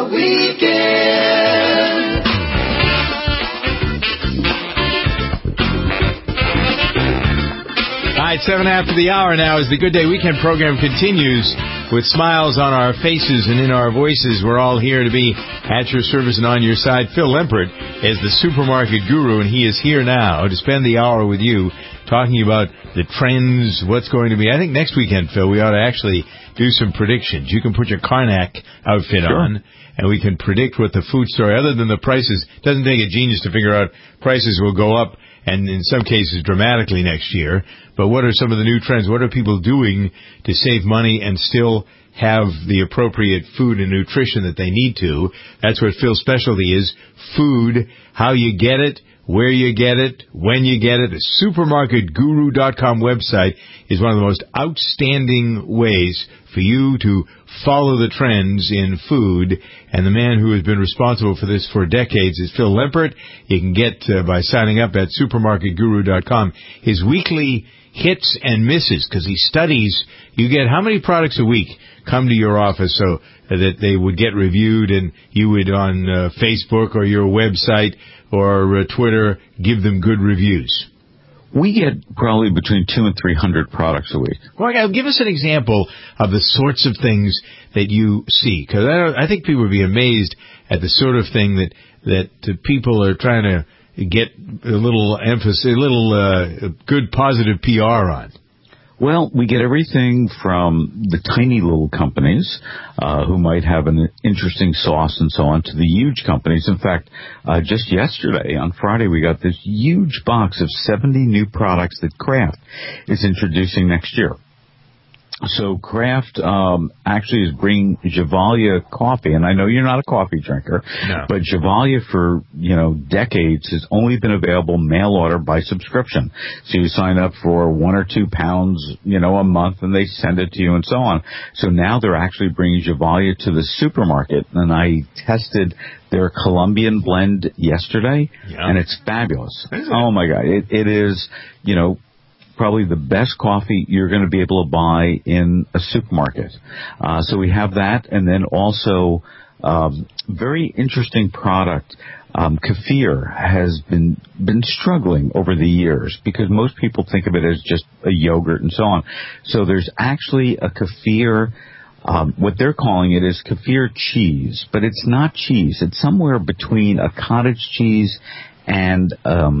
the weekend. All right, 7 after the hour now as the Good Day Weekend program continues with smiles on our faces and in our voices. We're all here to be at your service and on your side. Phil Lempert is the supermarket guru, and he is here now to spend the hour with you talking about the trends, what's going to be. I think next weekend, Phil, we ought to actually do some predictions. You can put your Karnak outfit on, and we can predict what the food story, other than the prices. It doesn't take a genius to figure out prices will go up, and in some cases dramatically next year. But what are some of the new trends? What are people doing to save money and still have the appropriate food and nutrition that they need to? That's what Phil's specialty is, food, how you get it, where you get it, when you get it. The supermarketguru.com website is one of the most outstanding ways for you to follow the trends in food. And the man who has been responsible for this for decades is Phil Lempert. You can get by signing up at supermarketguru.com. His weekly hits and misses, because he studies. You get how many products a week come to your office so that they would get reviewed, and you would on Facebook or your website or Twitter give them good reviews? We get probably between 200 and 300 products a week. Well, give us an example of the sorts of things that you see, because I think people would be amazed at the sort of thing that people are trying to get a little emphasis, a little good positive PR on. Well, we get everything from the tiny little companies who might have an interesting sauce and so on to the huge companies. In fact, just yesterday, on Friday, we got this huge box of 70 new products that Kraft is introducing next year. So Kraft actually is bringing Gevalia coffee, and I know you're not a coffee drinker, but Gevalia for decades has only been available mail order by subscription. So you sign up for 1 or 2 pounds, a month, and they send it to you and so on. So now they're actually bringing Gevalia to the supermarket, and I tested their Colombian blend yesterday, and it's fabulous. Oh my God, it is, probably the best coffee you're going to be able to buy in a supermarket. So we have that, and then also very interesting product. Kefir has been struggling over the years because most people think of it as just a yogurt and so on. So there's actually a kefir. What they're calling it is kefir cheese, but it's not cheese. It's somewhere between a cottage cheese and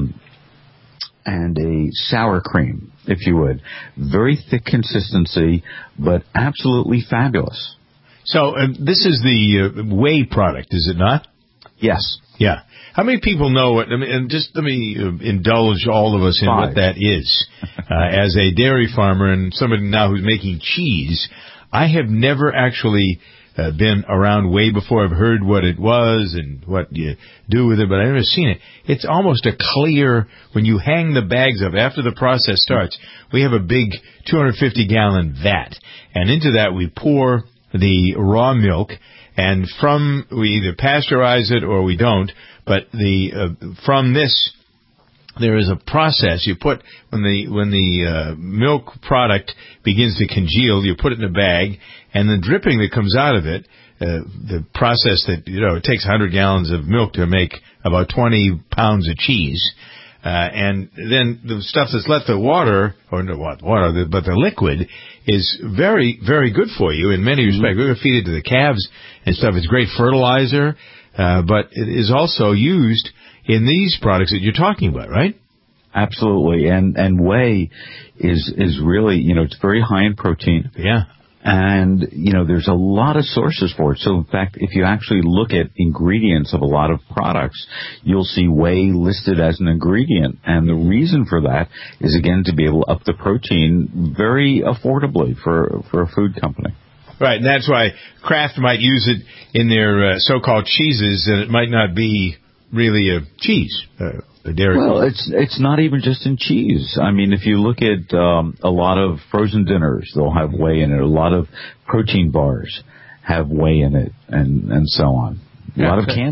a sour cream, if you would. Very thick consistency, but absolutely fabulous. So this is the whey product, is it not? Yes. Yeah. How many people know it? And just let me indulge all of us in what that is. As a dairy farmer and somebody now who's making cheese, I have never actually been around whey before. I've heard what it was and what you do with it, but I've never seen it. It's almost a clear, when you hang the bags up, after the process starts, we have a big 250-gallon vat, and into that we pour the raw milk, and we either pasteurize it or we don't, but from this, there is a process. You put, when the milk product begins to congeal, you put it in a bag, and the dripping that comes out of it, the process that, it takes 100 gallons of milk to make about 20 pounds of cheese. And then the stuff that's left, the water, but the liquid is very, very good for you in many respects. We're going to feed it to the calves and stuff. It's great fertilizer, but it is also used in these products that you're talking about, right? Absolutely. And whey is really, it's very high in protein. Yeah. And, there's a lot of sources for it. So, in fact, if you actually look at ingredients of a lot of products, you'll see whey listed as an ingredient. And the reason for that is, again, to be able to up the protein very affordably for a food company. Right, and that's why Kraft might use it in their so-called cheeses, and it might not be really a cheese. Well, it's not even just in cheese. I mean, if you look at a lot of frozen dinners, they'll have whey in it. A lot of protein bars have whey in it, and so on. A lot of candies.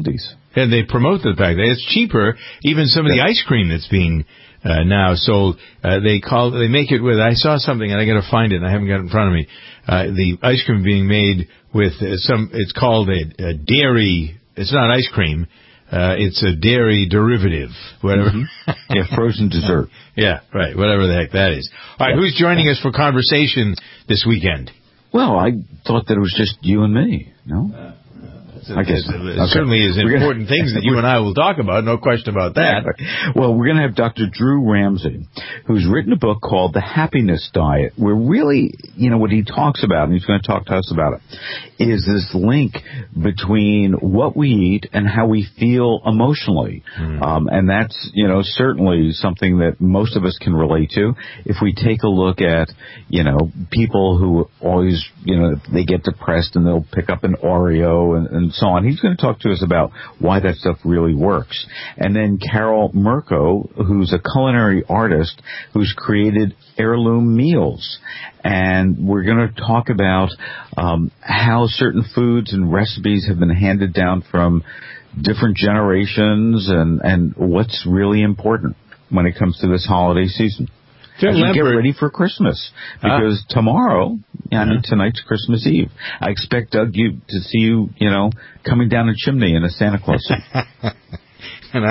And they promote the fact that it's cheaper. Even some of the ice cream that's being now sold, they make it with. I saw something and I got to find it. And I haven't got it in front of me. The ice cream being made with It's called a dairy. It's not ice cream. It's a dairy derivative, whatever. Mm-hmm. Yeah, frozen dessert. Yeah, right. Whatever the heck that is. All right, who's joining us for conversation this weekend? Well, I thought that it was just you and me. No. I guess it certainly is important things that you and I will talk about, no question about that. Well, we're going to have Dr. Drew Ramsey, who's written a book called The Happiness Diet, where really, what he talks about, and he's going to talk to us about it, is this link between what we eat and how we feel emotionally. And that's, certainly something that most of us can relate to. If we take a look at, people who always, they get depressed and they'll pick up an Oreo and so on. He's going to talk to us about why that stuff really works. And then Carol Mirko, who's a culinary artist who's created heirloom meals. And we're going to talk about how certain foods and recipes have been handed down from different generations and what's really important when it comes to this holiday season. As we get ready for Christmas, because tomorrow, tonight's Christmas Eve. I expect, Doug, to see you, coming down a chimney in a Santa Claus suit. And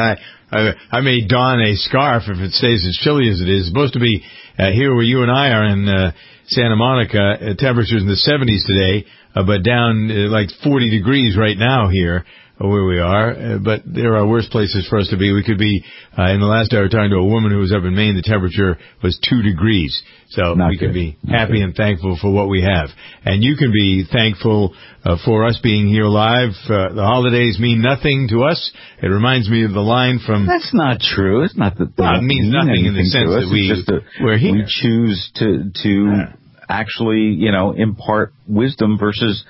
I may don a scarf if it stays as chilly as it is. It's supposed to be here where you and I are in Santa Monica, temperatures in the 70s today, but down like 40 degrees right now here where we are, but there are worse places for us to be. We could be, in the last hour, talking to a woman who was up in Maine. The temperature was 2 degrees. So we can be happy and thankful for what we have. And you can be thankful for us being here live. The holidays mean nothing to us. It reminds me of the line from... That's not true. It's not that it means nothing in the sense that we're here. We choose to actually, impart wisdom versus...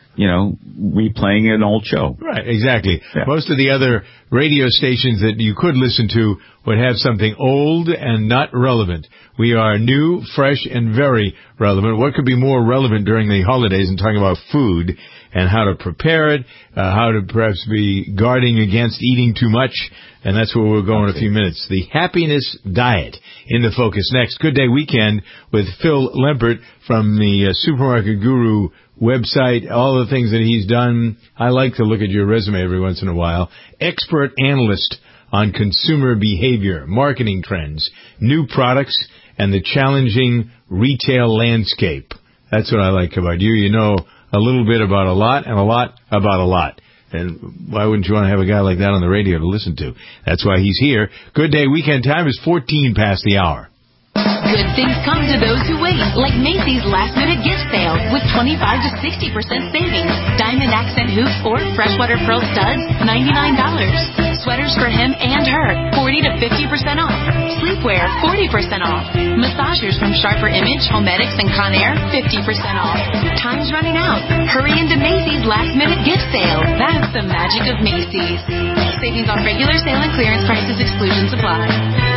replaying an old show. Right, exactly. Yeah. Most of the other radio stations that you could listen to would have something old and not relevant. We are new, fresh, and very relevant. What could be more relevant during the holidays than talking about food and how to prepare it, how to perhaps be guarding against eating too much, and that's where we'll go in a few minutes. The Happiness Diet in the focus next. Good Day Weekend with Phil Lempert from the Supermarket Guru website, all the things that he's done. I like to look at your resume every once in a while. Expert analyst on consumer behavior, marketing trends, new products, and the challenging retail landscape. That's what I like about you. You know a little bit about a lot and a lot about a lot. And why wouldn't you want to have a guy like that on the radio to listen to? That's why he's here. Good Day Weekend time is 14 past the hour. Good things come to those who wait, like Macy's last-minute gift sale with 25 to 60% savings. Diamond accent hoops or freshwater pearl studs, $99. Sweaters for him and her, 40 to 50% off. Sleepwear, 40% off. Massagers from Sharper Image, Homedics, and Conair, 50% off. Time's running out. Hurry into Macy's last-minute gift sale. That's the magic of Macy's. Savings on regular sale and clearance prices, exclusions apply.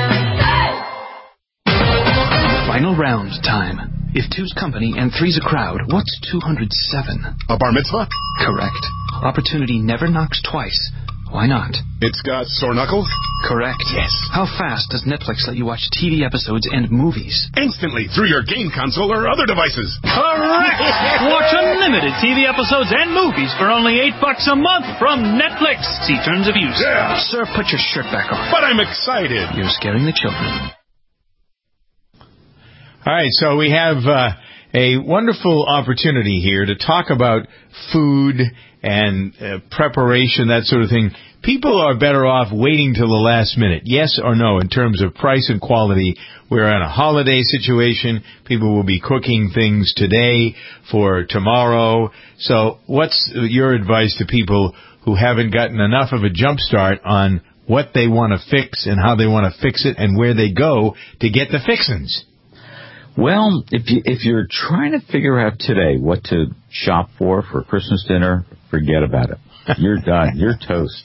Final round time. If two's company and three's a crowd, what's 207? A bar mitzvah? Correct. Opportunity never knocks twice. Why not? It's got sore knuckles? Correct. Yes. How fast does Netflix let you watch TV episodes and movies? Instantly, through your game console or other devices. Correct! Watch unlimited TV episodes and movies for only $8 a month from Netflix. See terms of use. Yeah. Sir, put your shirt back on. But I'm excited. You're scaring the children. All right, so we have a wonderful opportunity here to talk about food and preparation, that sort of thing. People are better off waiting till the last minute, yes or no, in terms of price and quality. We're in a holiday situation. People will be cooking things today for tomorrow. So what's your advice to people who haven't gotten enough of a jump start on what they want to fix and how they want to fix it and where they go to get the fixins? Well, if you're trying to figure out today what to shop for Christmas dinner, forget about it. You're done. You're toast.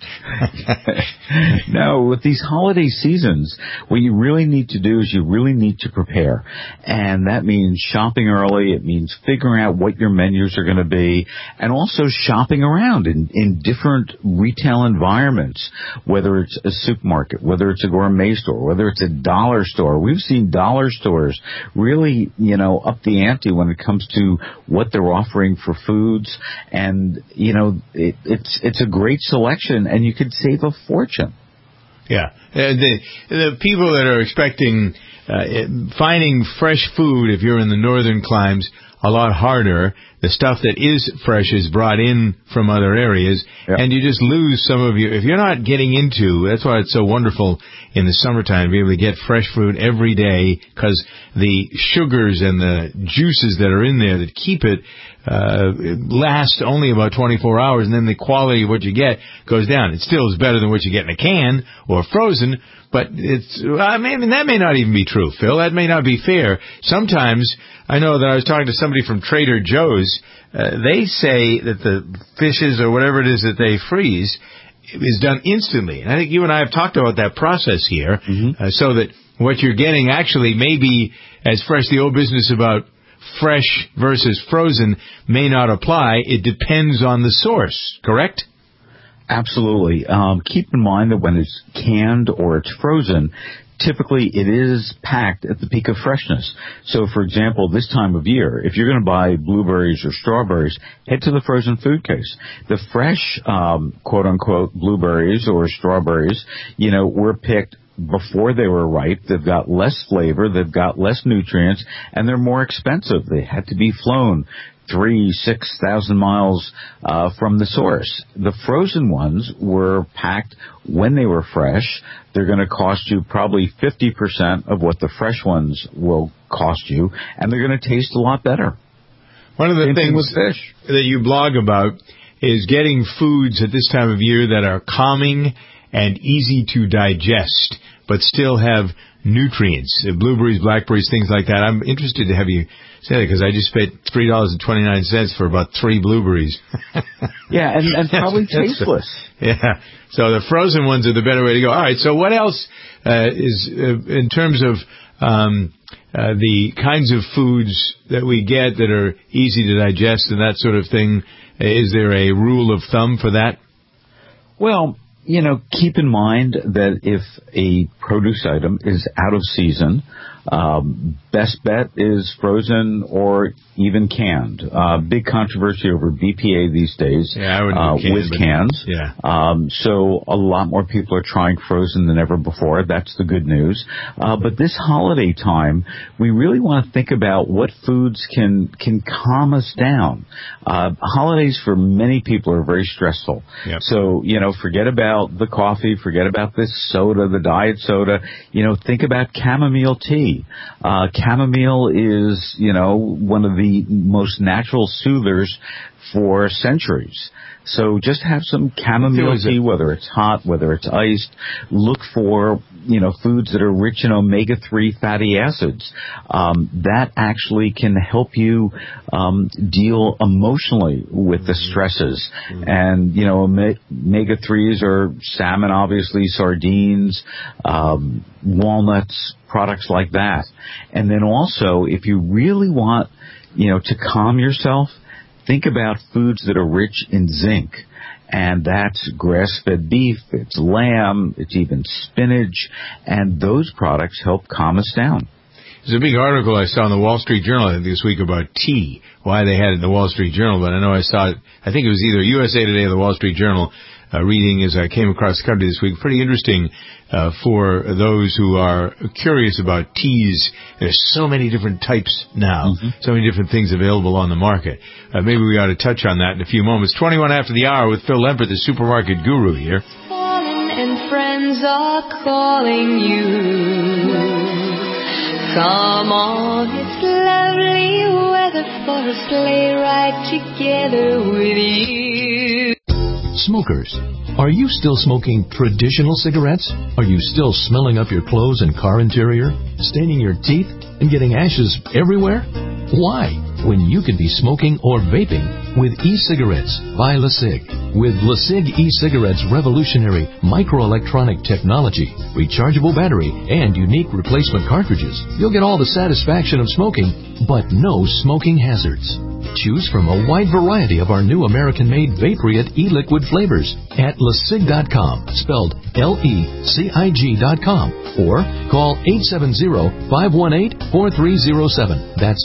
No, with these holiday seasons, what you really need to do is you really need to prepare. And that means shopping early. It means figuring out what your menus are going to be, and also shopping around in different retail environments, whether it's a supermarket, whether it's a gourmet store, whether it's a dollar store. We've seen dollar stores really, up the ante when it comes to what they're offering for foods. And, it's a great selection, and you could save a fortune. Yeah. The people that are expecting finding fresh food, if you're in the northern climes, a lot harder. The stuff that is fresh is brought in from other areas, and you just lose some of your... If you're not getting into... That's why it's so wonderful in the summertime to be able to get fresh fruit every day, because the sugars and the juices that are in there that keep it last only about 24 hours, and then the quality of what you get goes down. It still is better than what you get in a can or frozen, but that may not even be true, Phil. That may not be fair. Sometimes, I know that I was talking to somebody from Trader Joe's. They say that the fishes or whatever it is that they freeze is done instantly. And I think you and I have talked about that process here, so that what you're getting actually may be as fresh. The old business about fresh versus frozen may not apply. It depends on the source, correct? Absolutely. Keep in mind that when it's canned or it's frozen, typically it is packed at the peak of freshness. So, for example, this time of year, if you're going to buy blueberries or strawberries, head to the frozen food case. The fresh, quote-unquote, blueberries or strawberries, were picked before they were ripe. They've got less flavor, they've got less nutrients, and they're more expensive. They had to be flown 3,000-6,000 miles from the source. The frozen ones were packed when they were fresh. They're going to cost you probably 50% of what the fresh ones will cost you, and they're going to taste a lot better. One of the things that you blog about is getting foods at this time of year that are calming and easy to digest, but still have nutrients. Blueberries, blackberries, things like that. I'm interested to have you say that, because I just paid $3.29 for about 3 blueberries. Yeah, and probably tasteless. Yeah. So the frozen ones are the better way to go. All right. So what else is in terms of the kinds of foods that we get that are easy to digest and that sort of thing? Is there a rule of thumb for that? Well, keep in mind that if a produce item is out of season, best bet is frozen or even canned. Big controversy over BPA these days with cans. Yeah. So a lot more people are trying frozen than ever before. That's the good news. But this holiday time, we really want to think about what foods can calm us down. Holidays for many people are very stressful. Yep. So, forget about the coffee, forget about this soda, the diet soda. Think about chamomile tea. Chamomile is, one of the most natural soothers for centuries. So just have some chamomile tea, whether it's hot, whether it's iced. Look for, foods that are rich in omega-3 fatty acids. That actually can help you deal emotionally with the stresses. And, omega-3s are salmon, obviously, sardines, walnuts, products like that. And then also, if you really want, to calm yourself, think about foods that are rich in zinc. And that's grass-fed beef, it's lamb, it's even spinach, and those products help calm us down. There's a big article I saw in the Wall Street Journal this week about tea, why they had it in the Wall Street Journal, but I know I saw it, I think it was either USA Today or the Wall Street Journal, reading as I came across the country this week. Pretty interesting for those who are curious about teas. There's so many different types now, so many different things available on the market. Maybe we ought to touch on that in a few moments. 21 after the hour with Phil Lempert, the supermarket guru here. And friends are calling you. Come on, it's lovely weather for a sleigh ride together with you. Smokers, are you still smoking traditional cigarettes? Are you still smelling up your clothes and car interior, staining your teeth, and getting ashes everywhere? Why? when you can be smoking or vaping with e-cigarettes by LeSig. With LeSig e-cigarettes' revolutionary microelectronic technology, rechargeable battery, and unique replacement cartridges, you'll get all the satisfaction of smoking, but no smoking hazards. Choose from a wide variety of our new American-made Vaporite e-liquid flavors at LeSig.com, spelled LECIG.com, or call 870-518-4307. That's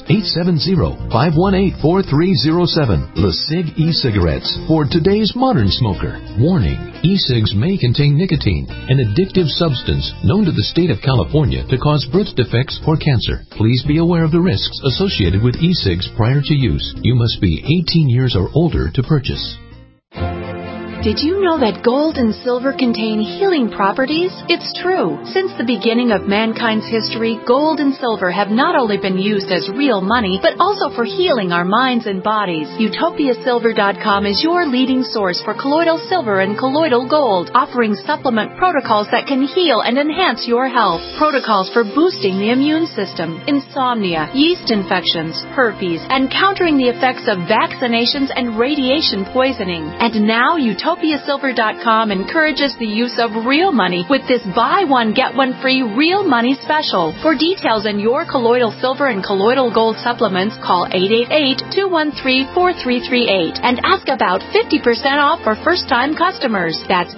870-518-4307. LeSig e-cigarettes for today's modern smoker. Warning, e-cigs may contain nicotine, an addictive substance known to the state of California to cause birth defects or cancer. Please be aware of the risks associated with e-cigs prior to use. You must be 18 years or older to purchase. Did you know that gold and silver contain healing properties? It's true. Since the beginning of mankind's history, gold and silver have not only been used as real money, but also for healing our minds and bodies. UtopiaSilver.com is your leading source for colloidal silver and colloidal gold, offering supplement protocols that can heal and enhance your health. Protocols for boosting the immune system, insomnia, yeast infections, herpes, and countering the effects of vaccinations and radiation poisoning. And now UtopiaSilver.com encourages the use of real money with this buy one, get one free real money special. For details on your colloidal silver and colloidal gold supplements, call 888-213-4338 and ask about 50% off for first-time customers. That's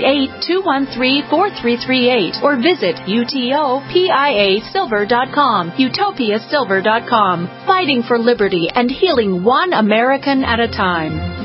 888-213-4338 or visit UTOPIASilver.com. UtopiaSilver.com. Fighting for liberty and healing one American at a time.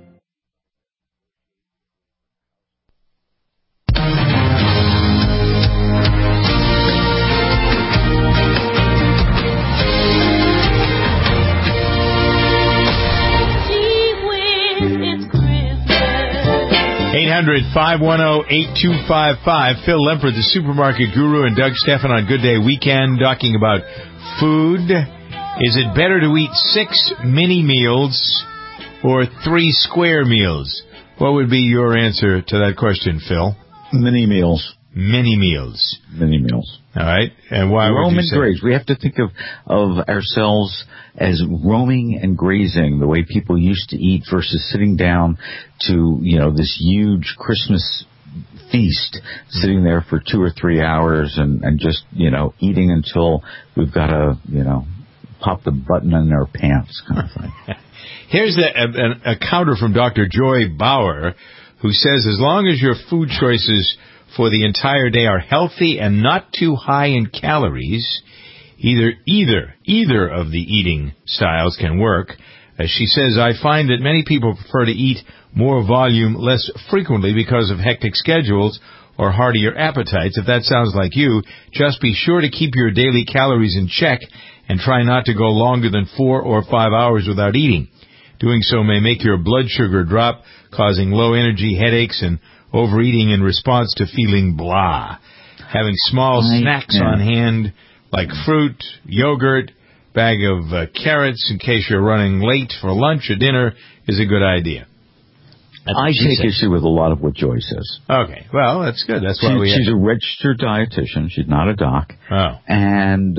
800-510-8255. Phil Lempert, the supermarket guru, and Doug Stephan on Good Day Weekend talking about food. Is it better to eat 6 mini meals or 3 square meals? What would be your answer to that question, Phil? Mini meals. Mini meals. Mini meals. All right. And why would you say? Roam and graze. We have to think of ourselves as roaming and grazing, the way people used to eat versus sitting down to, this huge Christmas feast, sitting there for 2 or 3 hours and just, eating until we've got to, pop the button in our pants kind of thing. Here's a counter from Dr. Joy Bauer, who says as long as your food choices for the entire day are healthy and not too high in calories, either of the eating styles can work. As she says, I find that many people prefer to eat more volume less frequently because of hectic schedules or heartier appetites. If that sounds like you, just be sure to keep your daily calories in check and try not to go longer than 4 or 5 hours without eating. Doing so may make your blood sugar drop, causing low energy, headaches, and overeating in response to feeling blah. Having small snacks on hand, like fruit, yogurt, bag of carrots in case you're running late for lunch or dinner, is a good idea. I take issue with a lot of what Joy says. Okay, well, that's good. That's why she's a registered dietitian. She's not a doc. Oh. And,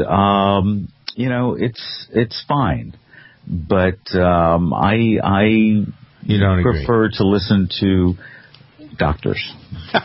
it's fine. But I prefer to listen to doctors.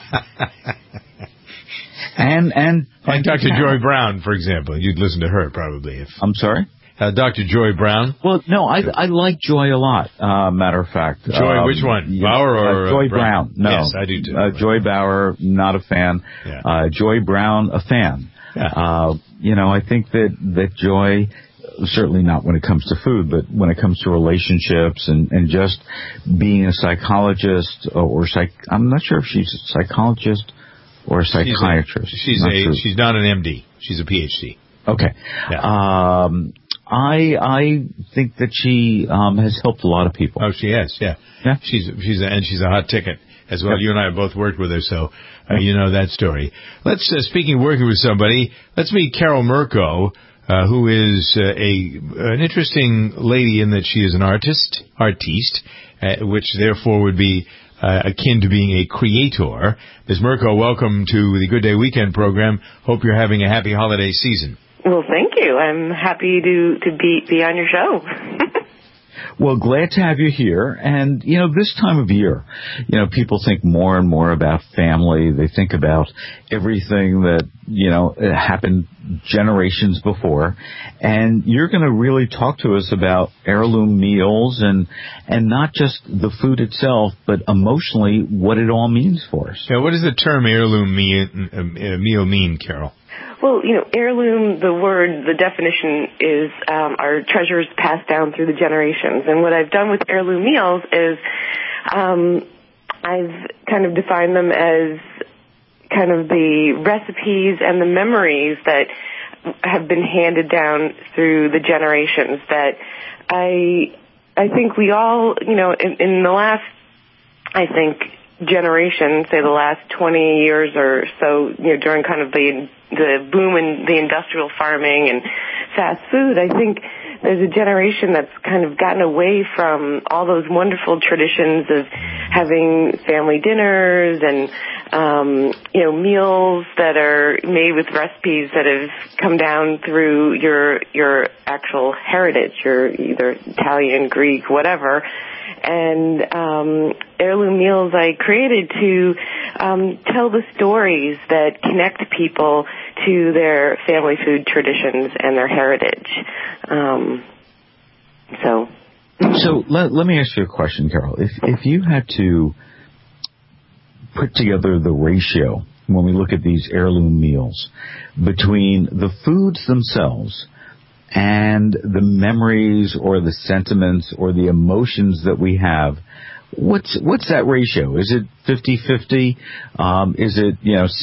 and like Dr. Joy Brown, for example. You'd listen to her probably. I'm sorry? Dr. Joy Brown? Well, no, I like Joy a lot, matter of fact. Joy, which one? Bauer or Joy Brown? No. Yes, I do too. Joy Bauer, not a fan. Yeah. Joy Brown, a fan. Yeah. I think that Joy, certainly not when it comes to food, but when it comes to relationships and just being a psychologist I'm not sure if she's a psychologist or a psychiatrist. She's not an MD. She's a PhD. Okay. Yeah. I think that she has helped a lot of people. Oh, she has. Yeah. She's a hot ticket as well. Yep. You and I have both worked with her, so you know that story. Let's speaking of working with somebody, let's meet Carol Mirko, who is an interesting lady in that she is an artiste, which therefore would be akin to being a creator. Ms. Mirko, welcome to the Good Day Weekend program. Hope you're having a happy holiday season. Well, thank you. I'm happy to be on your show. Well, glad to have you here. And, this time of year, people think more and more about family. They think about everything that, happened generations before. And you're going to really talk to us about heirloom meals and not just the food itself, but emotionally what it all means for us. Yeah, what does the term heirloom meal mean, Carol? Well, heirloom, the definition is our treasures passed down through the generations. And what I've done with heirloom meals is I've kind of defined them as kind of the recipes and the memories that have been handed down through the generations that I think we all, in the last, generation, say the last 20 years or so, during kind of the boom in the industrial farming and fast food, I think there's a generation that's kind of gotten away from all those wonderful traditions of having family dinners and, meals that are made with recipes that have come down through your actual heritage, your either Italian, Greek, whatever. And heirloom meals I created to tell the stories that connect people to their family food traditions and their heritage. So let me ask you a question, Carol. If you had to put together the ratio when we look at these heirloom meals between the foods themselves and the memories or the sentiments or the emotions that we have, what's that ratio? Is it 50-50? Is it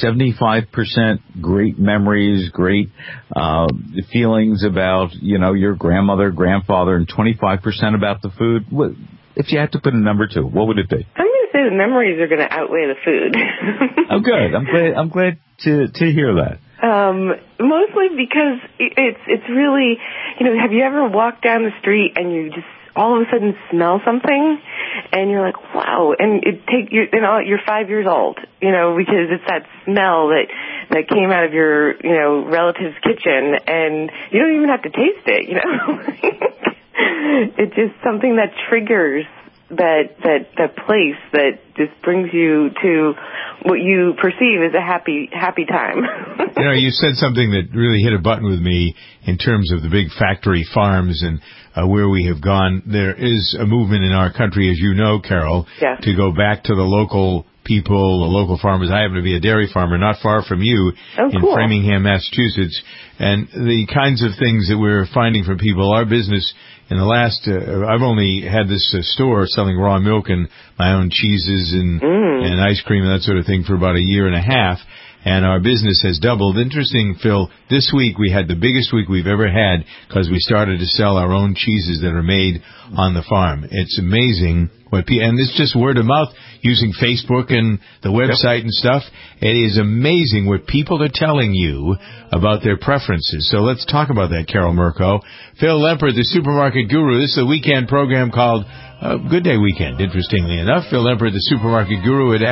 75% great memories, great feelings about your grandmother, grandfather, and 25% about the food? If you had to put a number to it, what would it be? I'm going to say the memories are going to outweigh the food. Oh, good. I'm glad to hear that. Mostly because it's really, have you ever walked down the street and you just all of a sudden smell something and you're like, wow, and you're 5 years old, because it's that smell that came out of your, relative's kitchen and you don't even have to taste it, It's just something that triggers that place that just brings you to what you perceive as a happy time. You said something that really hit a button with me in terms of the big factory farms and where we have gone. There is a movement in our country, as you know, Carol, to go back to the local people, the local farmers. I happen to be a dairy farmer not far from you in Framingham, Massachusetts. And the kinds of things that we're finding from people, our business in the last, I've only had this store selling raw milk and my own cheeses and ice cream and that sort of thing for about a year and a half. And our business has doubled. Interesting, Phil, this week we had the biggest week we've ever had because we started to sell our own cheeses that are made on the farm. It's amazing and it's just word of mouth using Facebook and the website and stuff. It is amazing what people are telling you about their preferences. So let's talk about that, Carol Mirko. Phil Lempert, the supermarket guru. This is a weekend program called Good Day Weekend, interestingly enough. Phil Lempert, the supermarket guru at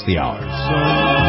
5:30.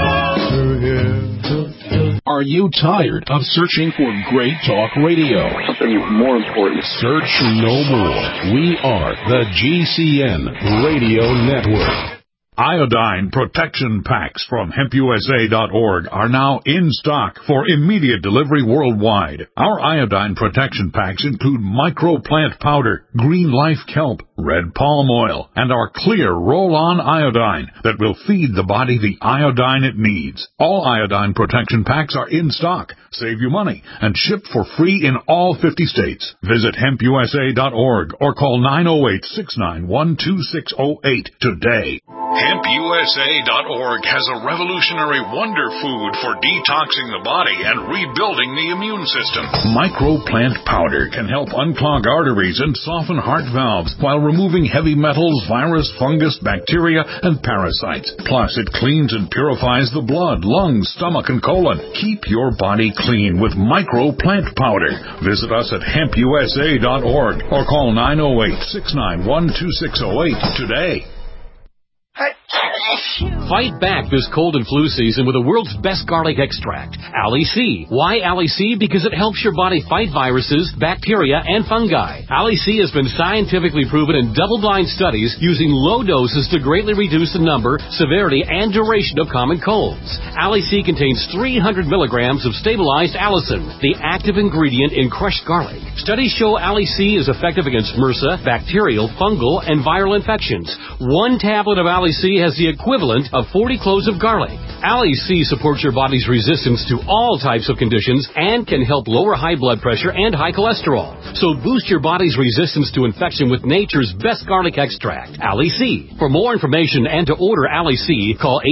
Are you tired of searching for great talk radio? Something more important. Search no more. We are the GCN Radio Network. Iodine protection packs from HempUSA.org are now in stock for immediate delivery worldwide. Our iodine protection packs include microplant powder, green life kelp, red palm oil, and our clear roll-on iodine that will feed the body the iodine it needs. All iodine protection packs are in stock, save you money, and shipped for free in all 50 states. Visit HempUSA.org or call 908-691-2608 today. HempUSA.org has a revolutionary wonder food for detoxing the body and rebuilding the immune system. Microplant powder can help unclog arteries and soften heart valves while removing heavy metals, virus, fungus, bacteria, and parasites. Plus, it cleans and purifies the blood, lungs, stomach, and colon. Keep your body clean with Microplant powder. Visit us at HempUSA.org or call 908-691-2608 today. Fight back this cold and flu season with the world's best garlic extract, Ali C. Why Ali C? Because it helps your body fight viruses, bacteria, and fungi. Ali C has been scientifically proven in double-blind studies using low doses to greatly reduce the number, severity, and duration of common colds. Ali C contains 300 milligrams of stabilized allicin, the active ingredient in crushed garlic. Studies show Ali C is effective against MRSA, bacterial, fungal, and viral infections. One tablet of Ali C has the equivalent of 40 cloves of garlic. Ali C supports your body's resistance to all types of conditions and can help lower high blood pressure and high cholesterol. So boost your body's resistance to infection with nature's best garlic extract, Ali C. For more information and to order Ali C, call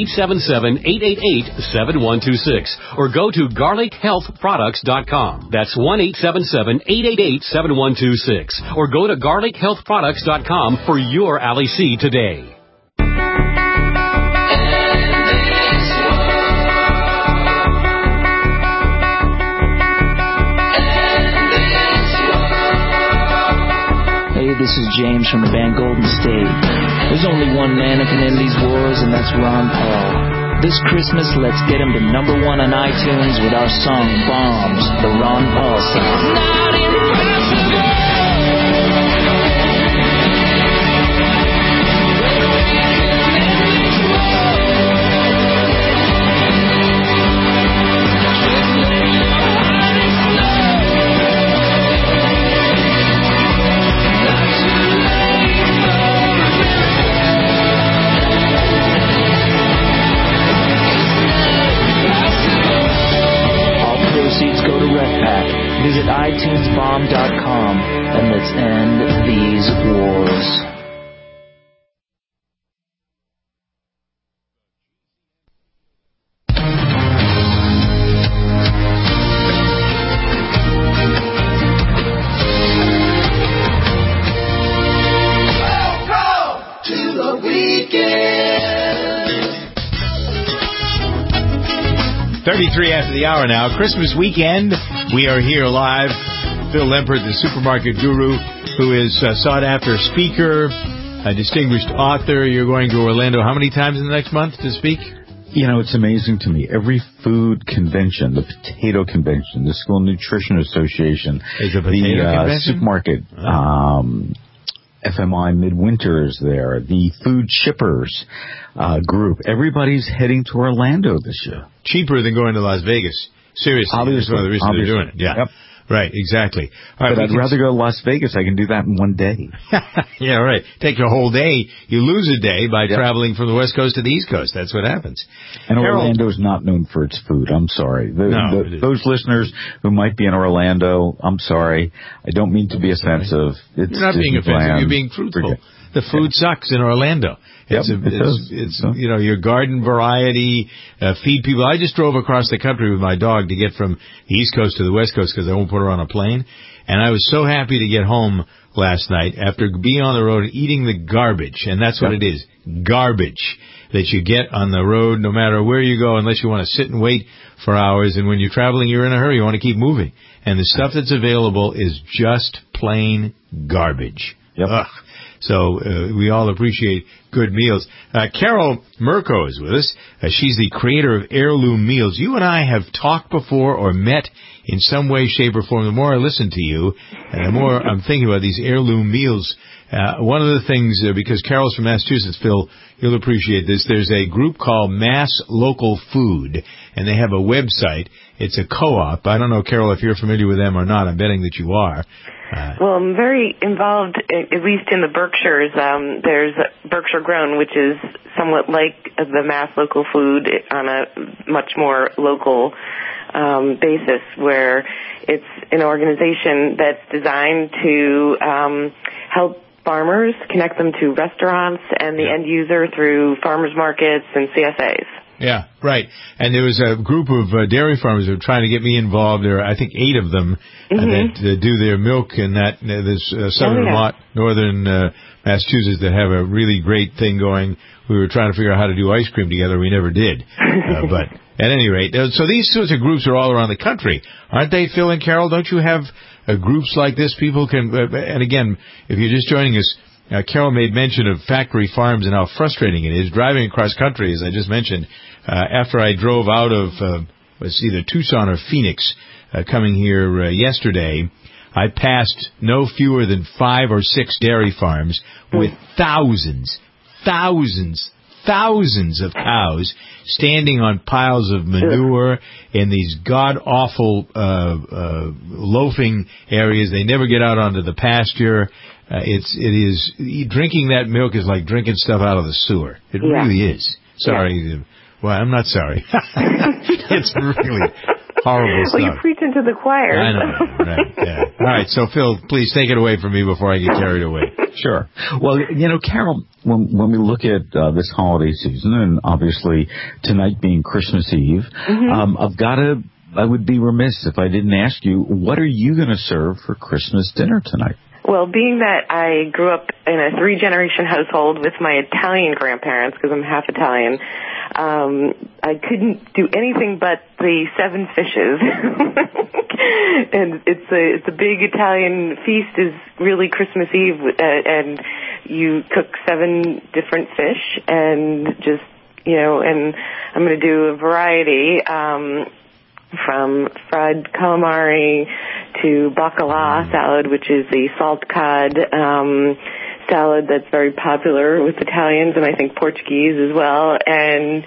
877-888-7126 or go to garlichealthproducts.com. That's 1-877-888-7126 or go to garlichealthproducts.com for your Ali C today. Hey, this is James from the band Golden State. There's only one man who can end these wars, and that's Ron Paul. This Christmas, let's get him to #1 on iTunes with our song Bombs, the Ron Paul song. Visit iTunesBomb.com and let's end these wars. Welcome to the weekend. 33 after the hour now. Christmas weekend. We are here live. Phil Lempert, the supermarket guru, who is a sought-after speaker, a distinguished author. You're going to Orlando how many times in the next month to speak? You know, it's amazing to me. Every food convention, the potato convention, the School Nutrition Association, the supermarket, FMI Midwinter is there, the Food Shippers group. Everybody's heading to Orlando this year. Cheaper than going to Las Vegas. Seriously, that's one of the reasons they're doing it. Yeah, yep. Right, exactly. All right, but I'd rather go to Las Vegas. I can do that in one day. Yeah, right. Take a whole day. You lose a day by traveling from the West Coast to the East Coast. That's what happens. And Orlando is not known for its food. I'm sorry. Those listeners who might be in Orlando, I'm sorry. I don't mean to be offensive. It's You're not being offensive. You're being truthful. The food sucks in Orlando. It's you know, your garden variety, feed people. I just drove across the country with my dog to get from the East Coast to the West Coast because I won't put her on a plane. And I was so happy to get home last night after being on the road and eating the garbage. And that's what it is, garbage that you get on the road no matter where you go unless you want to sit and wait for hours. And when you're traveling, you're in a hurry. You want to keep moving. And the stuff that's available is just plain garbage. Ugh. So we all appreciate good meals. Carol Mirko is with us. She's the creator of Heirloom Meals. You and I have talked before or met in some way, shape, or form. The more I listen to you, the more I'm thinking about these Heirloom Meals. One of the things, because Carol's from Massachusetts, Phil, you'll appreciate this. There's a group called Mass Local Food, and they have a website. It's a co-op. I don't know, Carol, if you're familiar with them or not. I'm betting that you are. Well, I'm very involved, at least in the Berkshires. There's Berkshire Grown, which is somewhat like the Mass Local Food on a much more local basis, where it's an organization that's designed to help farmers, connect them to restaurants and the end user through farmers markets and CSAs. Yeah, right. And there was a group of dairy farmers who were trying to get me involved. There are, I think, 8 of them that do their milk in that. There's Southern Vermont, Northern Massachusetts that have a really great thing going. We were trying to figure out how to do ice cream together. We never did. But at any rate, so these sorts of groups are all around the country. Aren't they, Phil and Carol? Don't you have groups like this? People can, and again, if you're just joining us, Carol made mention of factory farms and how frustrating it is driving across country, as I just mentioned. After I drove out of was either Tucson or Phoenix, coming here yesterday, I passed no fewer than 5 or 6 dairy farms with thousands of cows standing on piles of manure in these god-awful loafing areas. They never get out onto the pasture. Drinking that milk is like drinking stuff out of the sewer. It really is. Sorry. Yeah. Well, I'm not sorry. It's really horrible stuff. Well, you're preaching to the choir. I know. Right. Yeah. All right. So, Phil, please take it away from me before I get carried away. Sure. Well, Carol, when we look at this holiday season, and obviously tonight being Christmas Eve, I would be remiss if I didn't ask you, what are you going to serve for Christmas dinner tonight? Well, being that I grew up in a 3-generation household with my Italian grandparents, because I'm half Italian, I couldn't do anything but the 7 fishes. And it's a big Italian feast, is really Christmas Eve, and you cook 7 different fish, and just, and I'm going to do a variety, from fried calamari to bacala salad, which is the salt cod salad that's very popular with Italians and I think Portuguese as well. And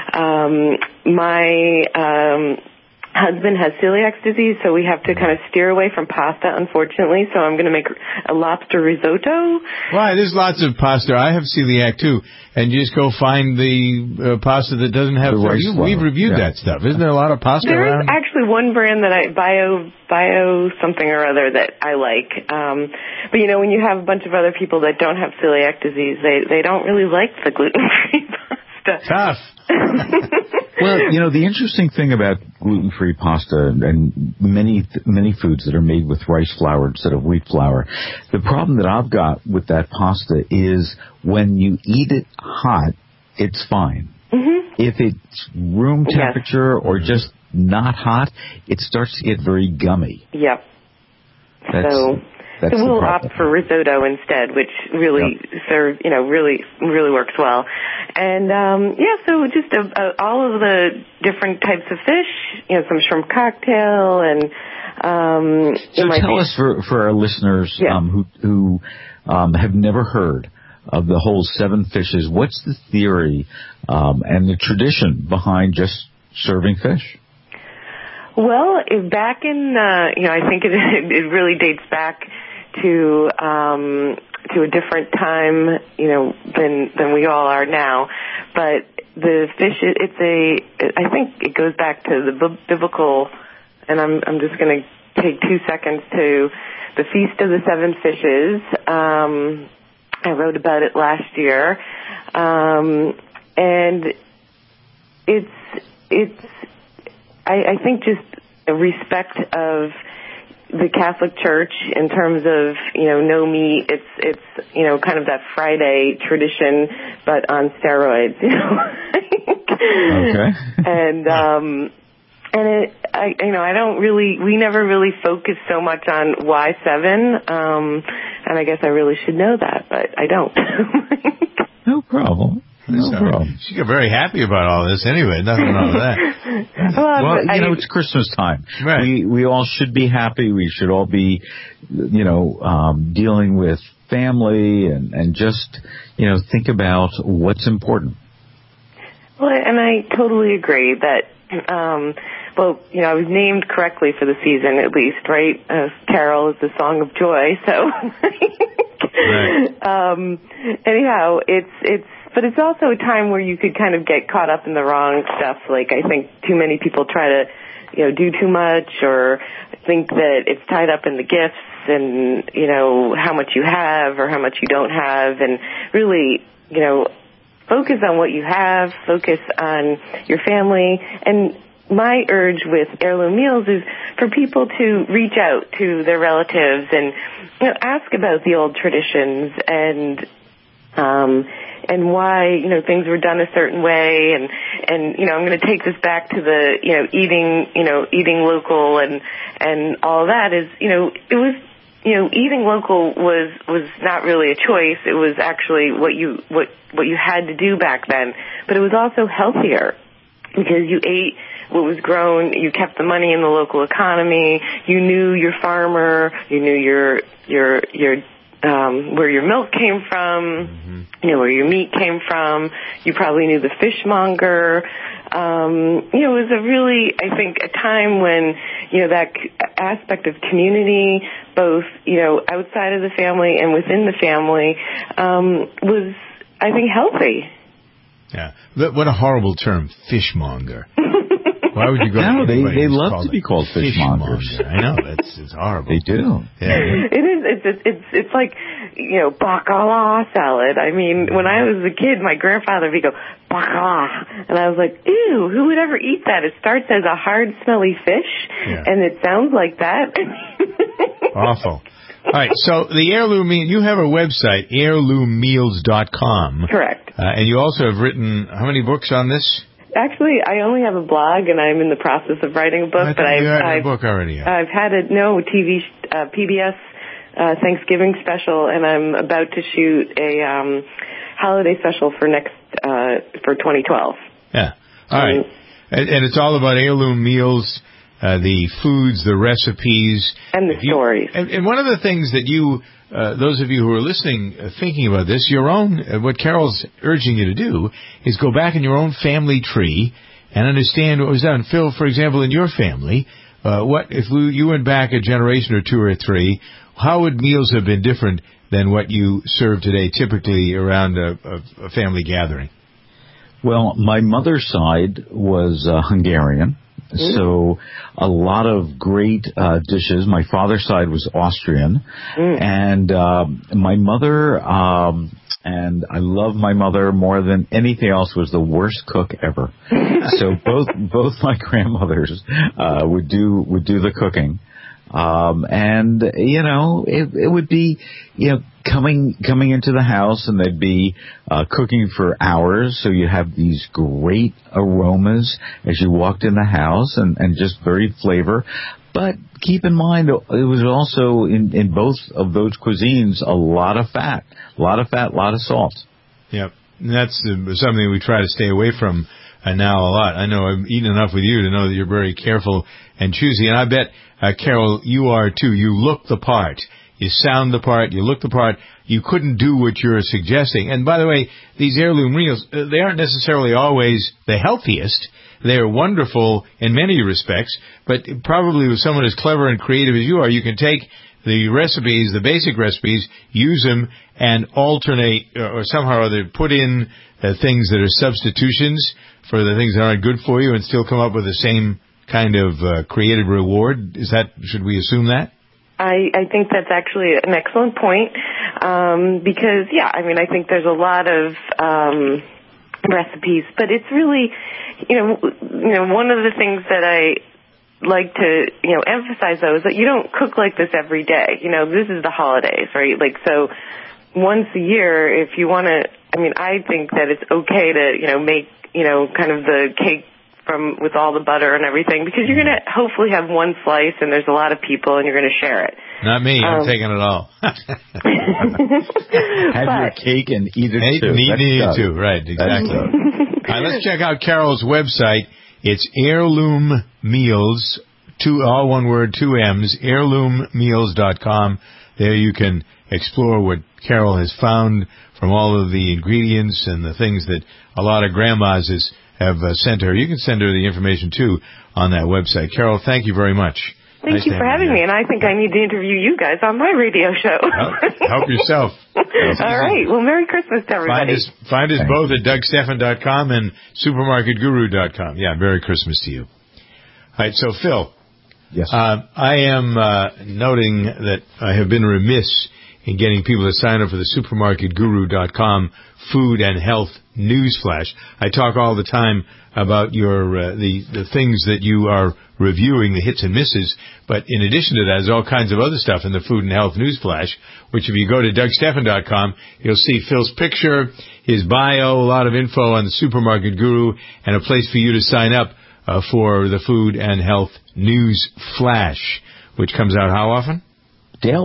my husband has celiac disease, so we have to kind of steer away from pasta, unfortunately. So I'm going to make a lobster risotto. Right, there's lots of pasta. I have celiac too, and you just go find the pasta that doesn't have rice. We've reviewed that stuff. Isn't there a lot of pasta around? There is actually one brand that bio something or other that I like. But when you have a bunch of other people that don't have celiac disease, they don't really like the gluten-free pasta. Tough. Well, the interesting thing about gluten-free pasta and many foods that are made with rice flour instead of wheat flour, the problem that I've got with that pasta is when you eat it hot, it's fine. Mm-hmm. If it's room temperature or just not hot, it starts to get very gummy. Yep. So we'll opt for risotto instead, which really really works well. And so just all of the different types of fish, some shrimp cocktail, and so tell us for our listeners who have never heard of the whole 7 fishes, what's the theory and the tradition behind just serving fish? Well, back in I think it really dates back to a different time, than we all are now. But the fish, I think it goes back to the biblical, and I'm just going to take 2 seconds to the Feast of the 7 Fishes. I wrote about it last year, and it's I think just a respect of the Catholic Church in terms of, no meat. It's kind of that Friday tradition, but on steroids, Okay. we never really focused so much on why 7, and I guess I really should know that, but I don't. No problem. No problem. She got very happy about all this anyway. Nothing wrong with that. Well, it's Christmas time. Right. We all should be happy. We should all be, dealing with family and just, think about what's important. Well, and I totally agree that, I was named correctly for the season at least, right? Carol is the song of joy, so. Right. Anyhow, but it's also a time where you could kind of get caught up in the wrong stuff. Like, I think too many people try to, do too much or think that it's tied up in the gifts and, how much you have or how much you don't have. And really, focus on what you have, focus on your family. And my urge with Heirloom Meals is for people to reach out to their relatives and, ask about the old traditions and why, things were done a certain way. And I'm going to take this back to the, eating local and all that is, it was eating local was not really a choice. It was actually what you had to do back then. But it was also healthier because you ate what was grown. You kept the money in the local economy. You knew your farmer. You knew your where your milk came from. Where your meat came from. You probably knew the fishmonger. It was a really, I think, a time when, that aspect of community, both, outside of the family and within the family, was, I think, healthy. Yeah. What a horrible term, fishmonger. Why would you go? No, they love to be called fishmongers. I know, it's horrible. They do. Yeah. It is. It's like, bacala salad. I mean, when I was a kid, my grandfather would go, bacala. And I was like, ew, who would ever eat that? It starts as a hard, smelly fish, and it sounds like that. Awful. All right, so the Heirloom Meal, you have a website, heirloommeals.com. Correct. And you also have written how many books on this? Actually, I only have a blog, and I'm in the process of writing a book. But you had a book already. I've had a PBS Thanksgiving special, and I'm about to shoot a holiday special for 2012. Yeah. All right. And it's all about heirloom meals, the foods, the recipes. And the stories. And one of the things that you, those of you who are listening, thinking about this, your own, what Carol's urging you to do is go back in your own family tree and understand what was done. Phil, for example, in your family, what if you went back a generation or two or three, how would meals have been different than what you serve today, typically around a family gathering? Well, my mother's side was Hungarian. So a lot of great dishes. My father's side was Austrian. And my mother, and I love my mother more than anything else, was the worst cook ever. So both my grandmothers would do the cooking. And it would be coming into the house, and they'd be cooking for hours, so you have these great aromas as you walked in the house, and just very flavor. But keep in mind, it was also in both of those cuisines a lot of fat, a lot of salt. Yep, and that's something we try to stay away from now a lot. I know I've eaten enough with you to know that you're very careful and choosy, and I bet, Carol, you are too. You look the part. You sound the part. You look the part. You couldn't do what you're suggesting. And by the way, these heirloom meals, they aren't necessarily always the healthiest. They're wonderful in many respects, but probably with someone as clever and creative as you are, you can take the recipes, the basic recipes, use them and alternate or somehow or other put in things that are substitutions for the things that aren't good for you and still come up with the same kind of creative reward. Should we assume that? I think that's actually an excellent point, because, I think there's a lot of recipes, but it's really, one of the things that I like to, emphasize, though, is that you don't cook like this every day. This is the holidays, right? So once a year, if you want to, I think that it's okay to, make, kind of the cake with all the butter and everything, because you're going to hopefully have one slice, and there's a lot of people, and you're going to share it. Not me. I'm taking it all. Have your cake and eat it too. Eat it too. Right, exactly. All right, let's check out Carol's website. It's Heirloom Meals, all one word, 2 M's, heirloommeals.com. There you can explore what Carol has found from all of the ingredients and the things that a lot of grandmas have sent her. You can send her the information, too, on that website. Carol, thank you very much. Thank you for having me, and I think I need to interview you guys on my radio show. Help yourself. All right. Well, Merry Christmas to everybody. Find us both at DougStephan.com and SupermarketGuru.com. Yeah, Merry Christmas to you. All right, so, Phil. Yes. I am noting that I have been remiss in getting people to sign up for the SupermarketGuru.com food and health news flash. I talk all the time about your the things that you are reviewing, the hits and misses, but in addition to that, there's all kinds of other stuff in the food and health news flash, which if you go to DougStephan.com, you'll see Phil's picture, his bio, a lot of info on the Supermarket Guru, and a place for you to sign up for the food and health news flash, which comes out how often? Daily.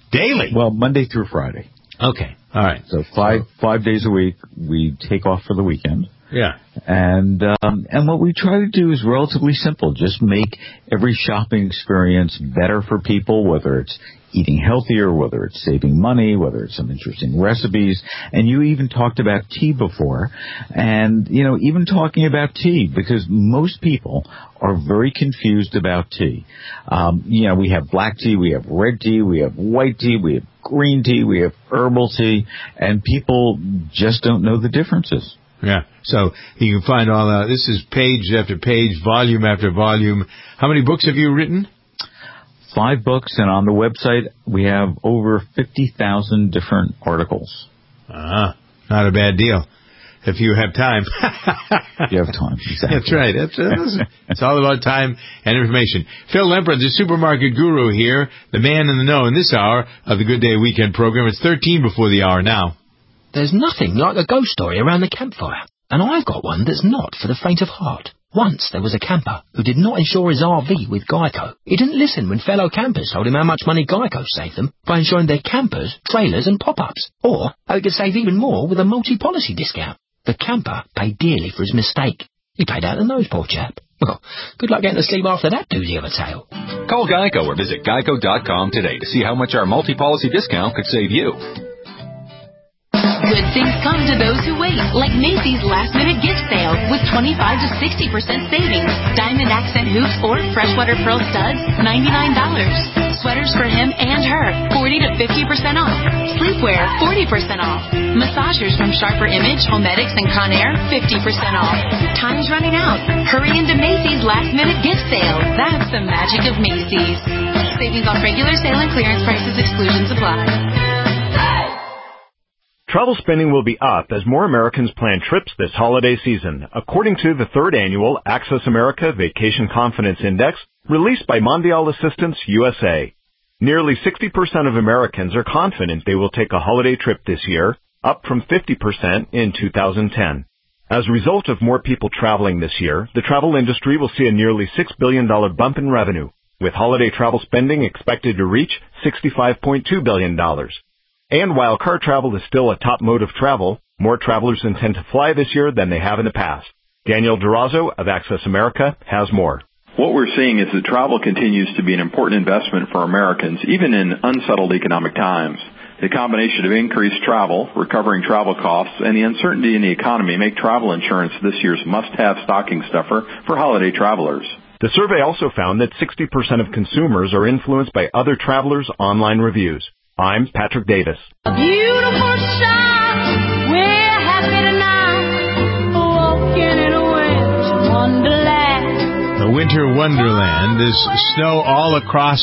Daily? Well, Monday through Friday. Okay. All right. So 5 days a week, we take off for the weekend. Yeah. And what we try to do is relatively simple. Just make every shopping experience better for people, whether it's eating healthier, whether it's saving money, whether it's some interesting recipes. And you even talked about tea before. And, even talking about tea, because most people are very confused about tea. We have black tea, we have red tea, we have white tea, we have green tea, we have herbal tea, and people just don't know the differences. Yeah, so you can find all that. This is page after page, volume after volume. How many books have you written? 5 books, and on the website we have over 50,000 different articles. Not a bad deal. If you have time. You have time, exactly. That's right. It's all about time and information. Phil Lemper, the supermarket guru here, the man in the know in this hour of the Good Day Weekend program. It's 13 before the hour now. There's nothing like a ghost story around the campfire, and I've got one that's not for the faint of heart. Once there was a camper who did not insure his RV with Geico. He didn't listen when fellow campers told him how much money Geico saved them by insuring their campers, trailers and pop-ups, or how he could save even more with a multi-policy discount. The camper paid dearly for his mistake. He paid out the nose, poor chap. Well, good luck getting to sleep after that doozy of a tale. Call Geico or visit geico.com today to see how much our multi-policy discount could save you. Good things come to those who wait, like Macy's last-minute gift sale with 25 to 60% savings. Diamond accent hoops or freshwater pearl studs, $99. Sweaters for him and her, 40 to 50% off. Sleepwear, 40% off. Massagers from Sharper Image, Homedics, and Conair, 50% off. Time's running out. Hurry into Macy's last-minute gift sale. That's the magic of Macy's. Savings off regular sale and clearance prices. Exclusions apply. Travel spending will be up as more Americans plan trips this holiday season, according to the 3rd annual Access America Vacation Confidence Index released by Mondial Assistance USA. Nearly 60% of Americans are confident they will take a holiday trip this year, up from 50% in 2010. As a result of more people traveling this year, the travel industry will see a nearly $6 billion bump in revenue, with holiday travel spending expected to reach $65.2 billion. And while car travel is still a top mode of travel, more travelers intend to fly this year than they have in the past. Daniel Durazo of Access America has more. What we're seeing is that travel continues to be an important investment for Americans, even in unsettled economic times. The combination of increased travel, recovering travel costs, and the uncertainty in the economy make travel insurance this year's must-have stocking stuffer for holiday travelers. The survey also found that 60% of consumers are influenced by other travelers' online reviews. I'm Patrick Davis. A beautiful shot, we're happy tonight, walking in a winter wonderland. A winter wonderland. There's snow all across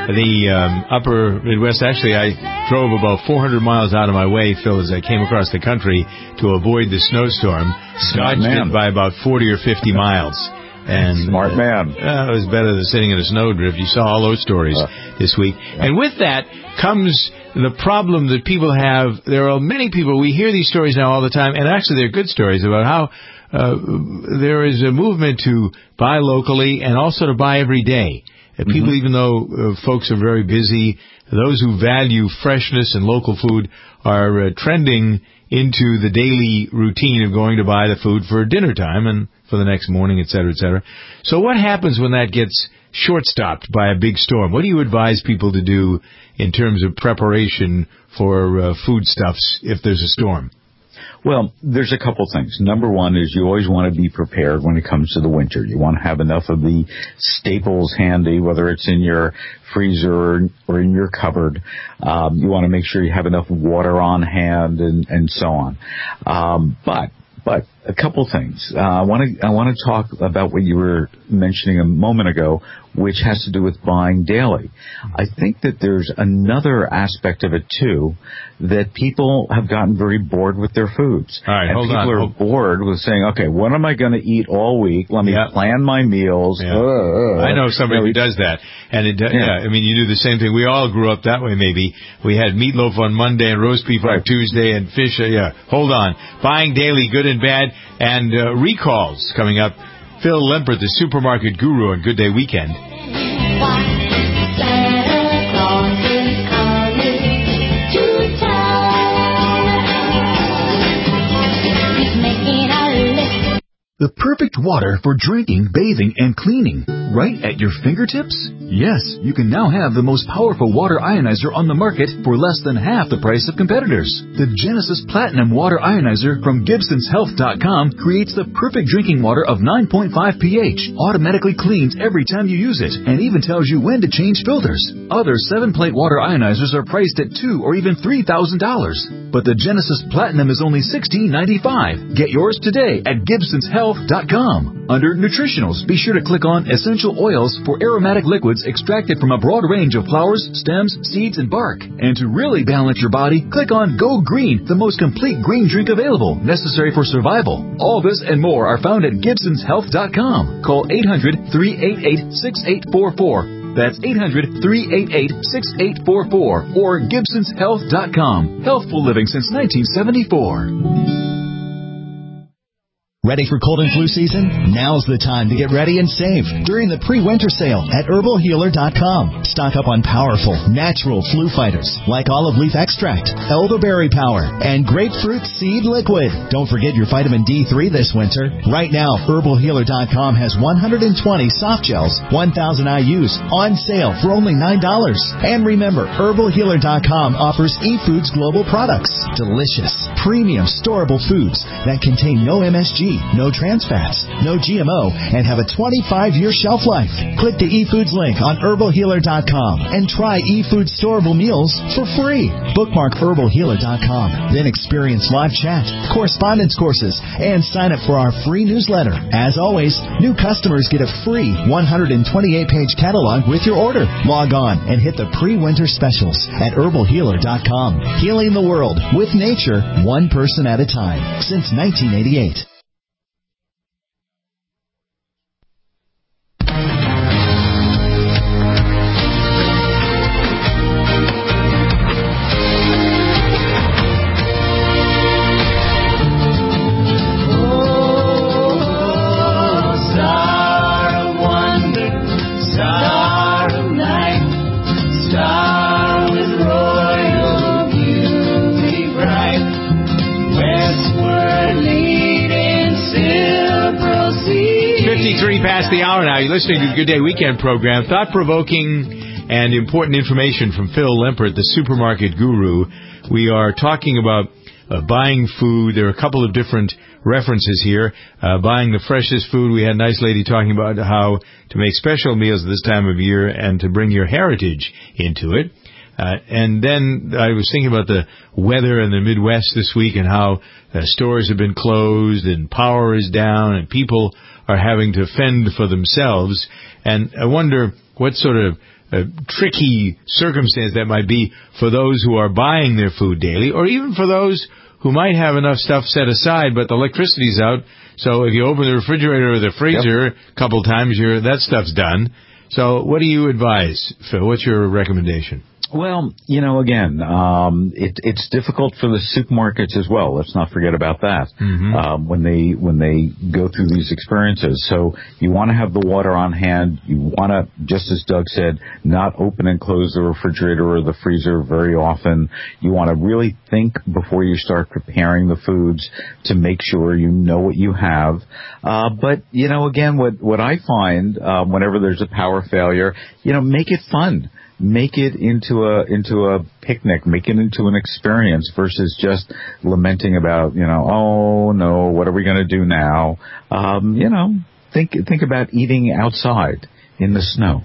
the upper Midwest. Actually, I drove about 400 miles out of my way, Phil, as I came across the country to avoid the snowstorm. Dodged it by about 40 or 50 miles. And smart man. It was better than sitting in a snowdrift. You saw all those stories this week. And with that comes the problem that people have. There are many people, we hear these stories now all the time, and actually they're good stories about how there is a movement to buy locally and also to buy every day. People, even though folks are very busy, those who value freshness and local food are trending into the daily routine of going to buy the food for dinner time and for the next morning, et cetera, et cetera. So what happens when that gets short-stopped by a big storm? What do you advise people to do in terms of preparation for foodstuffs if there's a storm? Well, there's a couple things. Number one is you always want to be prepared when it comes to the winter. You want to have enough of the staples handy, whether it's in your freezer or in your cupboard. You want to make sure you have enough water on hand and so on. But a couple things. I want to talk about what you were mentioning a moment ago, which has to do with buying daily. I think that there's another aspect of it too, that people have gotten very bored with their foods. All right, and hold on. People are bored with saying, okay, what am I going to eat all week? Let me plan my meals. Yeah. I know somebody who does that. And I mean, you do the same thing. We all grew up that way, maybe. We had meatloaf on Monday and roast beef on Tuesday and fish. Hold on. Buying daily, good and bad. And recalls coming up. Phil Lemper, the supermarket guru on Good Day Weekend. Santa Claus is coming The perfect water for drinking, bathing, and cleaning. Right at your fingertips? Yes, you can now have the most powerful water ionizer on the market for less than half the price of competitors. The Genesis Platinum Water Ionizer from GibsonsHealth.com creates the perfect drinking water of 9.5 pH, automatically cleans every time you use it, and even tells you when to change filters. Other 7-plate water ionizers are priced at $2,000 or even $3,000. But the Genesis Platinum is only $16.95. Get yours today at GibsonsHealth.com. Under Nutritionals, be sure to click on Essential Oils for aromatic liquids extracted from a broad range of flowers, stems, seeds, and bark. And to really balance your body, click on Go Green, the most complete green drink available, necessary for survival. All this and more are found at GibsonsHealth.com. Call 800-388-6844. That's 800-388-6844 or GibsonsHealth.com. Healthful living since 1974. Ready for cold and flu season? Now's the time to get ready and save during the pre-winter sale at HerbalHealer.com. Stock up on powerful, natural flu fighters like olive leaf extract, elderberry power, and grapefruit seed liquid. Don't forget your vitamin D3 this winter. Right now, HerbalHealer.com has 120 soft gels, 1,000 IUs on sale for only $9. And remember, HerbalHealer.com offers eFoods Global products. Delicious, premium, storable foods that contain no MSG, no trans fats, no GMO, and have a 25-year shelf life. Click the eFoods link on HerbalHealer.com and try eFoods storable meals for free. Bookmark HerbalHealer.com. Then experience live chat, correspondence courses, and sign up for our free newsletter. As always, new customers get a free 128-page catalog with your order. Log on and hit the pre-winter specials at HerbalHealer.com. Healing the world with nature, one person at a time, since 1988. Past the hour now. You're listening to the Good Day Weekend program. Thought-provoking and important information from Phil Lempert, the supermarket guru. We are talking about buying food. There are a couple of different references here. Buying the freshest food. We had a nice lady talking about how to make special meals this time of year and to bring your heritage into it. And then I was thinking about the weather in the Midwest this week and how stores have been closed and power is down and people are having to fend for themselves. And I wonder what sort of tricky circumstance that might be for those who are buying their food daily, or even for those who might have enough stuff set aside, but the electricity's out. So if you open the refrigerator or the freezer a couple times, that stuff's done. So what do you advise, Phil? What's your recommendation? Well, again, it's difficult for the supermarkets as well. Let's not forget about that. Mm-hmm. When they go through these experiences. So you want to have the water on hand. You want to, just as Doug said, not open and close the refrigerator or the freezer very often. You want to really think before you start preparing the foods to make sure you know what you have. But again, what I find whenever there's a power failure, make it fun. Make it into a picnic, make it into an experience versus just lamenting about, oh no, what are we going to do now? Think about eating outside in the snow.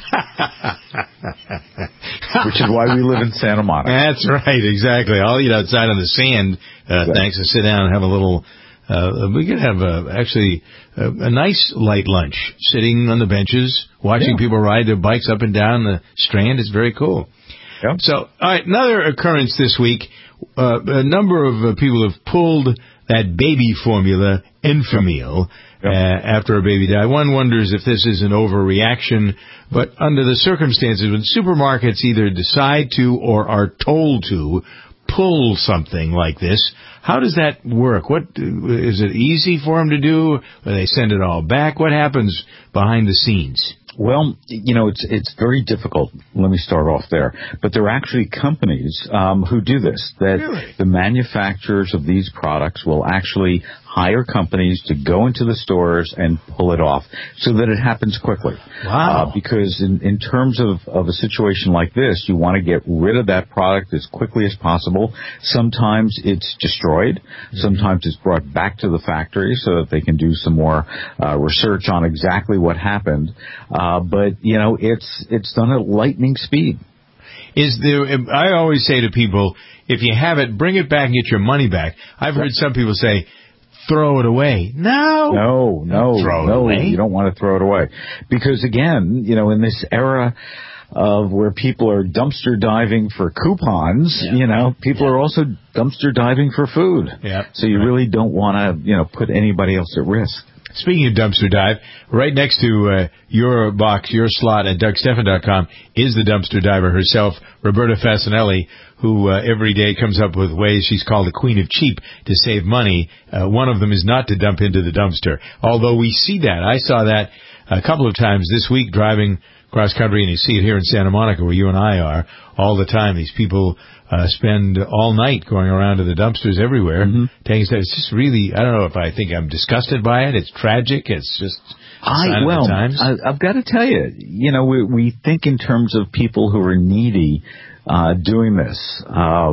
Which is why we live in Santa Monica. That's right, exactly. I'll eat outside on the sand, thanks, and sit down and have a little. We could have a nice light lunch, sitting on the benches, watching people ride their bikes up and down the Strand. It's very cool. Yep. So, all right, another occurrence this week. A number of people have pulled that baby formula, Enfamil, after a baby died. One wonders if this is an overreaction, but under the circumstances, when supermarkets either decide to or are told to pull something like this, how does that work? What is it easy for them to do? Or they send it all back? What happens behind the scenes? Well, it's very difficult. Let me start off there. But there are actually companies who do this, that really? The manufacturers of these products will actually hire companies to go into the stores and pull it off so that it happens quickly. Wow. Because in terms of a situation like this, you want to get rid of that product as quickly as possible. Sometimes it's destroyed. Sometimes it's brought back to the factory so that they can do some more research on exactly what happened. But it's done at lightning speed. I always say to people, if you have it, bring it back and get your money back. I've heard some people say, throw it away. No. Throw it away. You don't want to throw it away. Because again, in this era of where people are dumpster diving for coupons, people are also dumpster diving for food. Yeah. So you really don't want to, put anybody else at risk. Speaking of dumpster dive, right next to your box, your slot at DougStephan.com is the dumpster diver herself, Roberta Fasanelli, who every day comes up with ways. She's called the Queen of Cheap to save money. One of them is not to dump into the dumpster. Although we see that. I saw that a couple of times this week driving cross country, and you see it here in Santa Monica where you and I are all the time. These people spend all night going around to the dumpsters everywhere. Taking stuff. It's just really, I don't know if I think I'm disgusted by it. It's tragic. It's just a sign of the times. I've got to tell you, we think in terms of people who are needy doing this.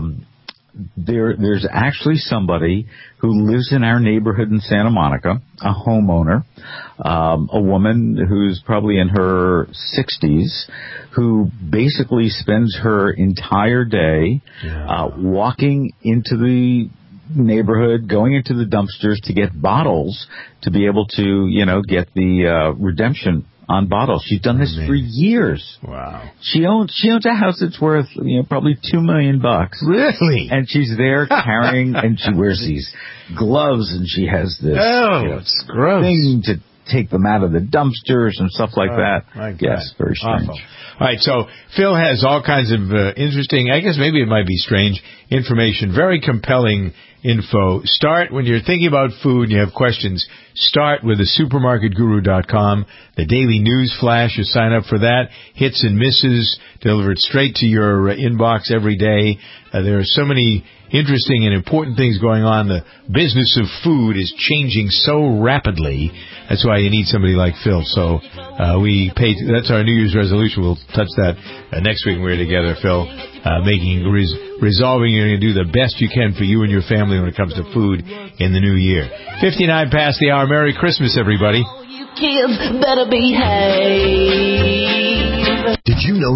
There's actually somebody who lives in our neighborhood in Santa Monica, a homeowner, a woman who's probably in her 60s, who basically spends her entire day walking into the neighborhood, going into the dumpsters to get bottles to be able to, get the redemption on bottles. She's done this for years. Wow. She owns a house that's worth, probably $2 million. Really? And she's there carrying, and she wears these gloves, and she has this it's gross. Thing to take them out of the dumpsters and stuff like that. My God. Yes, very strange. Awful. All right, so Phil has all kinds of interesting, I guess maybe it might be strange, information, very compelling info. Start when you're thinking about food and you have questions. Start with the supermarketguru.com, the daily news flash. You sign up for that. Hits and misses delivered straight to your inbox every day. There are so many interesting and important things going on. The business of food is changing so rapidly. That's why you need somebody like Phil. So that's our New Year's resolution. We'll touch that next week when we're together, Phil. Resolving you're going to do the best you can for you and your family when it comes to food in the new year. 59 past the hour. Merry Christmas, everybody. You kids better behave. Did you know